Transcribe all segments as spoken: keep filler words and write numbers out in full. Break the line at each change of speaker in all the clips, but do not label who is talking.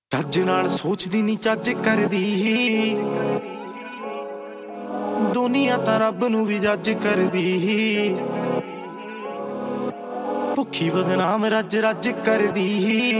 ਚੱਜ ਨਾਲ ਸੋਚਦੀ ਨੀ ਚੱਜ ਕਰਦੀ, ਦੁਨੀਆ ਤਾਂ ਰੱਬ ਨੂੰ ਵੀ ਜੱਜ ਕਰਦੀ। ਭੁੱਖੀ ਬਦਨਾਮ ਰੱਜ ਰੱਜ ਕਰਦੀ,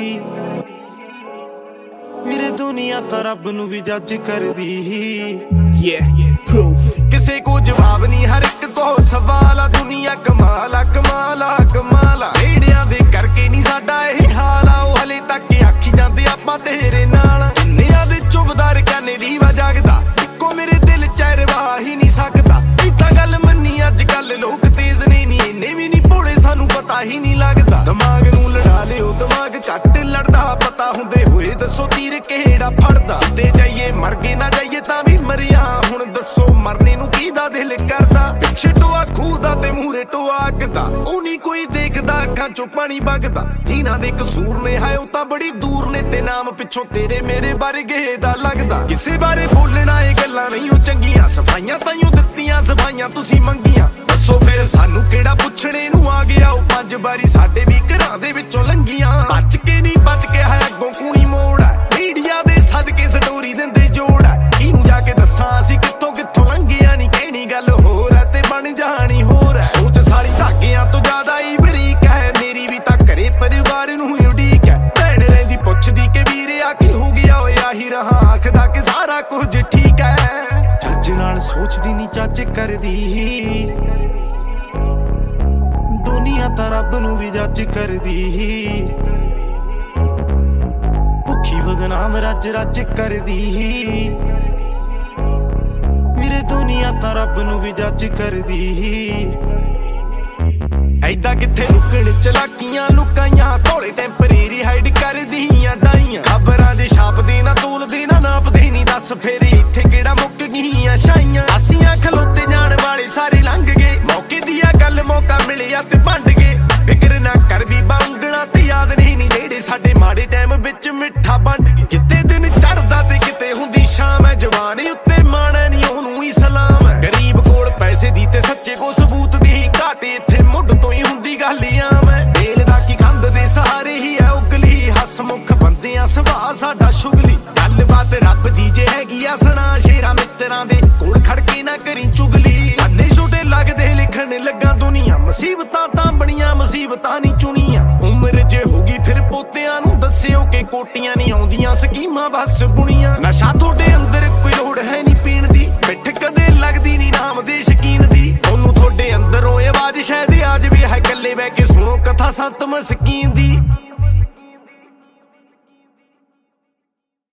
ਵੀਰੇ ਦੁਨੀਆ ਤਾਂ ਰੱਬ ਨੂੰ ਵੀ ਜੱਜ ਕਰਦੀ।
Yeah, proof
ਕਿਸੇ ਕੋ ਜਵਾਬ ਨਹੀਂ, ਹਰ ਇੱਕ ਕੋ ਸਵਾਲ ਆ। ਦੁਨੀਆ ਕਮਾਲਾ ਕਮਾਲਾ ਕਮਾਲਾ, ਏੜਿਆਂ ਦੇ ਕਰਕੇ ਨਹੀਂ ਸਾਡਾ ਇਹ ਹਾਲ ਆ। ਉਹ ਹਲੇ ਤੱਕ ਆਖੀ ਜਾਂਦੇ ਆਪਾਂ ਤੇਰੇ ਨਾਲ, ਦੁਨੀਆ ਦੇ ਚੁਬਦਾਰ ਕਹਿੰਦੇ ਦੀਵਾ ਜਾਗਦਾ, ਇੱਕੋ ਮੇਰੇ ਦਿਲ ਚ ਰਵਾ ਹੀ ਨਹੀਂ ਸਕਦਾ। ਇਹ ਤਾਂ ਗੱਲ ਮੰਨੀ ਅੱਜ ਕੱਲ ਲੋਕ ਤੇਜ਼ ਨੇ ਨੀ, ਇੰਨੇ ਵੀ ਨਹੀਂ ਭੋਲੇ ਸਾਨੂੰ ਪਤਾ ਹੀ ਨਹੀਂ ਲੱਗਦਾ। ਦਿਮਾਗ ਨੂੰ ਲੜਾ ਲਿਓ ਦਿਮਾਗ ਘੱਟ ਲੜਦਾ, ਪਤਾ ਹੁੰਦੇ ਹੋਏ ਦੱਸੋ ਤੀਰ ਕਿਹੜਾ ਫੜਦਾ। ਤੇ ਜਾਈਏ ਮਰ ਗਏ ਨਾ ਜਾਈਏ ਤਾਂ ਵੀ ਮਰਿਆ, ਹੁਣ ਦੱਸੋ ਮਰਨੇ ਨੂੰ ਕਿਹਦਾ ਦਿਲ ਕਰਦਾ। ਪਿੱਛੇ ਟੋਆ ਖੂਦਾ ਤੇ ਮੂਹਰੇ ਟੋਆ ਅੱਗਦਾ, ਉਹ ਨਹੀਂ ਕੋਈ ਦੇਖਦਾ, ਅੱਖਾਂ ਚੋਂ ਪਾਣੀ ਵਗਦਾ। ਜਿਨ੍ਹਾਂ ਦੇ ਕਸੂਰ ਨੇ ਹੈ ਉਹ ਤਾਂ ਬੜੀ ਦੂਰ ਨੇ, ਤੇ ਨਾਮ ਪਿੱਛੋਂ ਤੇਰੇ ਮੇਰੇ ਵਰਗੇ ਦਾ ਲੱਗਦਾ। ਕਿਸੇ ਬਾਰੇ ਬੋਲਣਾ ਇਹ ਗੱਲਾਂ ਨਹੀਂ ਉਹ ਚੰਗੀਆਂ, ਸਫਾਈਆਂ ਤਾਈਓ ਦਿੱਤੀਆਂ ਸਫਾਈਆਂ ਤੁਸੀਂ ਮੰਗੀਆਂ। ਦੱਸੋ ਫਿਰ ਸਾਨੂੰ ਕਿਹੜਾ ਪੁੱਛਣੇ ਨੂੰ ਆ ਗਿਆ, ਉਹ ਪੰਜ ਵਾਰੀ ਸਾਡੇ ਵੀ ਘਰਾਂ ਦੇ ਵਿੱਚੋਂ ਲੰਘੀਆਂ। ਬਚ ਕੇ ਨਹੀਂ ਬਚ ਕੇ ਹੈ ਅੱਗੋਂ ਕੂਣੀ ਮੋੜ ਹੈ, ਮੀਡੀਆ ਦੇ ਸਦਕੇ ਸਟੋਰੀ ਦਿੰਦੇ ਜੋੜ ਹੈ। ਇਹਨੂੰ ਜਾ ਕੇ ਦੱਸਾਂ ਅਸੀਂ ਕਿੱਥੋਂ ਕਿੱਥੋਂ ਲੰਘਿਆ, ਨਹੀਂ ਕਹਿਣੀ ਗੱਲ ਹੋਰ ਹੈ ਤੇ ਬਣ ਜਾਣੀ ਹੋਰ ਹੈ। ਸੋਚ ਸਾਰੀ ਧਾਗਿਆਂ ਤੋਂ ਜ਼ਿਆਦਾ ਹੀ ਬਰੀਕ ਹੈ, ਮੇਰੀ ਵੀ ਤਾਂ ਘਰੇ ਪਰਿਵਾਰ ਨੂੰ ਹੀ ਉਡੀਕ ਹੈ। ਭੈਣ ਰਹਿੰਦੀ ਪੁੱਛਦੀ ਕਿ ਵੀਰੇ ਆ ਕੀ ਹੋ ਗਿਆ, ਓਏ ਆਹੀ ਰਹਾ ਆਖਦਾ ਕਿ ਸਾਰਾ ਕੁਝ ਠੀਕ ਹੈ। ਚੱਜ ਨਾਲ ਸੋਚਦੀ ਨਹੀਂ ਚੱਜ ਕਰਦੀ, ਦੁਨੀਆ ਤਾਂ ਰੱਬ ਨੂੰ ਵੀ ਜੱਜ ਕਰਦੀ। ਭੁੱਖੀ ਬਦਨਾਮ ਰੱਜ ਰੱਜ ਕਰਦੀ, ਵੀਰੇ ਦੁਨੀਆ ਤਾਂ ਰੱਬ ਨੂੰ ਵੀ ਜੱਜ ਕਰਦੀ। ਐਦਾਂ ਕਿੱਥੇ ਲੁਕਣ ਚਲਾਕੀਆਂ ਲੁਕਾਈਆਂ, ਭੋਲੇ ਟੈਂਪਰੇਰੀ ਹਾਈਡ ਕਰਦੀਆਂ ਡਾਈਆਂ। ਖਬਰਾਂ ਦੇ ਛਾਪਦੇ ਨਾ ਤੋਲਦੇ ਨਾ ਨਾਪਦੇ ਨਹੀਂ, ਦੱਸ ਫੇਰ ਇੱਥੇ ਕਿਹੜਾ ਮੁੱਕ ਗਈਆਂ ਛਾਈਆਂ। ਅਸੀਂ ਖਲੋਤੇ ਜਾਣ ਵਾਲੇ ਸਾਰੇ ਲੰਘ ਗਏ, ਮੌਕੇ ਦੀ ਆ ਗੱਲ ਮੌਕਾ ਮਿਲਿਆ ਤੇ ਭੰਡ ਗਏ। ਫਿਕਰ ਨਾ ਕਰ ਵੀ ਬਾਂਗਣਾ ਤੇ ਯਾਦ ਨਹੀਂ ਨੀ ਜਿਹੜੇ ਸਾਡੇ ਮਾੜੇ ਟਾਈਮ ਵਿੱਚ ਮਿੱਠਾ ਵੰਡ ਗਏ। ਕਿਤੇ ਦਿਨ ਚੜਦਾ ਤੇ ਕਿਤੇ ਹੁੰਦੀ ਸ਼ਾਮ ਹੈ, ਜਵਾਨ ਉੱਤੇ ਮਾਣਾ ਨਹੀਂ ਉਹਨੂੰ ਹੀ ਸਲਾਮ ਹੈ। ਗਰੀਬ ਕੋਲ ਪੈਸੇ ਦੀ ਤੇ ਸੱਚੇ ਕੋ ਸਬੂਤ ਦੀ ਘਾਟ, ਇੱਥੇ ਮੁੱਢ ਤੋਂ ਹੀ ਹੁੰਦੀ ਗੱਲ ਆਮ ਹੈ। ਵੇਲ ਦਾ ਕੀ ਕੰਧ ਦੇ ਸਹਾਰੇ ਹੀ ਹੈ ਉਗਲੀ, ਹਸਮੁਖ ਬੰਦਿਆਂ ਸੁਭਾਅ ਸਾਡਾ ਸ਼ੁਗਲੀ। ਗੱਲਬਾਤ ਰੱਬ ਦੀ ਜੇ ਹੈਗੀ ਆ ਸੁਣਾ, ਸ਼ੇਰਾਂ ਮਿੱਤਰਾਂ ਦੇ ਕੋਲ ਖੜ ਕੇ ਨਾ ਕਰੀ ਚੁਗਲੀ। ਅੰਨੇ ਛੋਟੇ ਲੱਗਦੇ ਲਿਖਣ ਲੱਗਾ ਦੁਨੀਆ, ਮੁਸੀਬਤਾਂ ਤਾਂ ਬਣੀਆਂ ਮੁਸੀਬਤਾਂ ਨਹੀਂ ਚੁਣੀਆਂ। ਉਮਰ ਜੇ ਹੋਗੀ ਫਿਰ ਪੋਤਿਆਂ ਨੂੰ ਦੱਸਿਓ ਕਿ ਕੋਟੀਆਂ ਨਹੀਂ ਆਉਂਦੀਆਂ ਸਕੀਮਾਂ ਬਸ ਬੁਣੀਆਂ। ਨਸ਼ਾ ਤੁਹਾਡੇ ਅੰਦਰ ਕੋਈ ਲੋੜ ਹੈ ਨਹੀਂ ਪੀਣ ਦੀ, ਪਿੱਠ ਕਦੇ ਲੱਗਦੀ ਨਹੀਂ ਨਾਮ ਦੇ ਸ਼ਕੀਨ ਦੀ। ਉਹਨੂੰ ਤੁਹਾਡੇ ਅੰਦਰੋਂ ਆਵਾਜ਼ ਸ਼ਾਇਦ ਆ ਜਾਵੇ, ਹੈ ਇਕੱਲੇ ਬਹਿ ਕੇ ਸੁਣੋ ਕਥਾ ਸੰਤ ਮਸਕੀਨ ਦੀ।